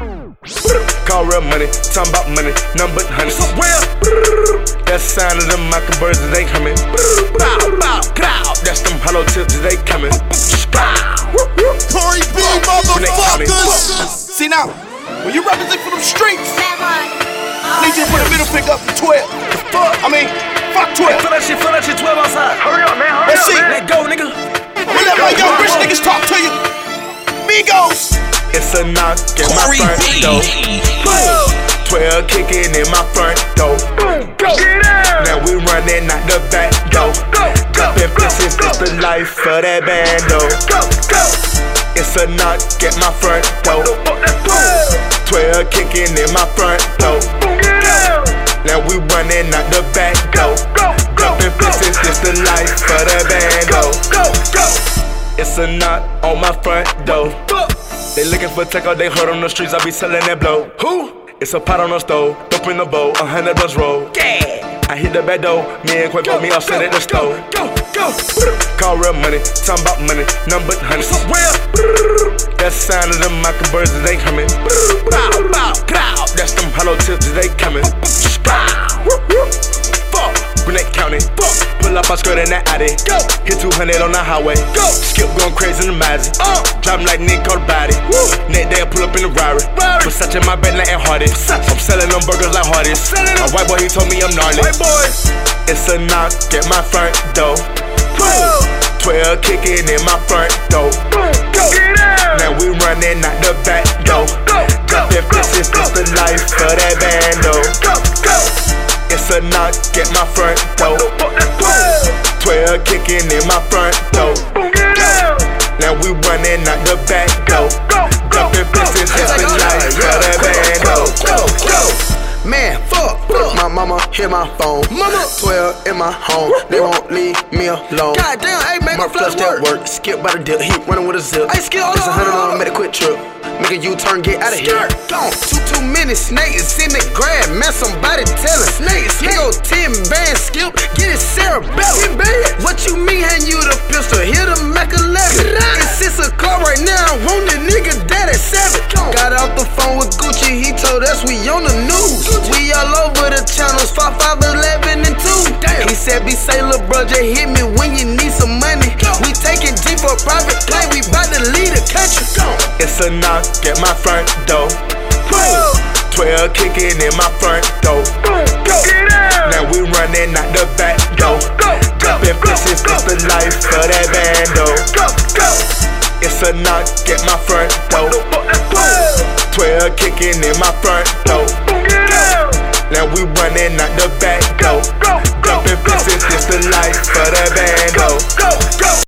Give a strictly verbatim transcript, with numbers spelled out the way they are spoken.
Call real money, talking about money, nothing but honey. Well, that sound of them mocking birds as they coming. Bow, bow, bow. That's them hollow tips as they coming. Corey B, motherfuckers! See now, when you represent for them streets, I need you to put a middle finger up to twelve. I mean, fuck twelve. Feel that shit, feel that shit, twelve outside. Hurry up, man, hurry Let's up, see. man. Let go, nigga. We let my young rich niggas talk to you. Migos. It's a knock at my Corey front B. door. twelve kicking in my front door. Now we running out the back door. Jumping fences, it's the life for that bando. It's a knock at my front door. twelve kicking in my front door. Now we running out the back door. Jumping fences, it's the life for that bando. It's a knock on my front door. They looking for takeout, they heard on the streets, I be selling that blow. Who? It's a pot on the stove, dope in the bowl, a hundred bucks roll. Yeah. I hit the back door, me and Quay put me offset at the stove. Go, go, go. Call real money, talking about money, nothing but honey. Well, that sound of them mocking birds as they coming. Bow, bow, bow. That's them hollow tips as they coming. Fuck, Gwinnett County. Pull up, I skirt in that Audi. Go. Hit two hundred on the highway. Go. Skip going crazy in the Mazzy. Uh. Driving like Nick called body. Woo. Next day I pull up in the Rari. Versace in my bed like Hardy. I'm selling them burgers like Hardee's. My white boy, he told me I'm gnarly. White boy. It's a knock at my front door. twelve kicking in my front door. Go. Now we running out the back door. Jumping fences, it's the life for that bando. It's a knock at my front door. twelve kicking in my front door. Now we running out the back door. Jumping fences, it's the life for that bando. Man, fuck, fuck. My mama hit my phone. Mama, twelve in my home. They won't leave me alone. God damn, hey, make my flush that work. Skip by the dip, he running with a zip. Hey, skip, it's a hundred on made a quick trip. Make a U-turn, get out of here. Gone. Two, two minutes, snakes in the grab. Man, somebody tellin'. Snakes, he go ten bands, skip. Get it cerebellum. What you mean, hand you the pistol? Hit him, Mac eleven. It's just a car right now. Want the nigga dead at seven. Got off the phone with Gucci, he told us we on the news. We all over the channels, five, five, eleven, and two. Damn. He said, be say, lil' bro, just hit me when you need some money. We taking G for private plane, we bout to lead the country. It's a knock at my front door. twelve kicking in my front door. Now we running out the back door. Jumping fences, it's the life for that bando. It's a knock at my front door. twelve kicking in my front door. Now we running out the back door. Jumping fences, it's the life for that bando.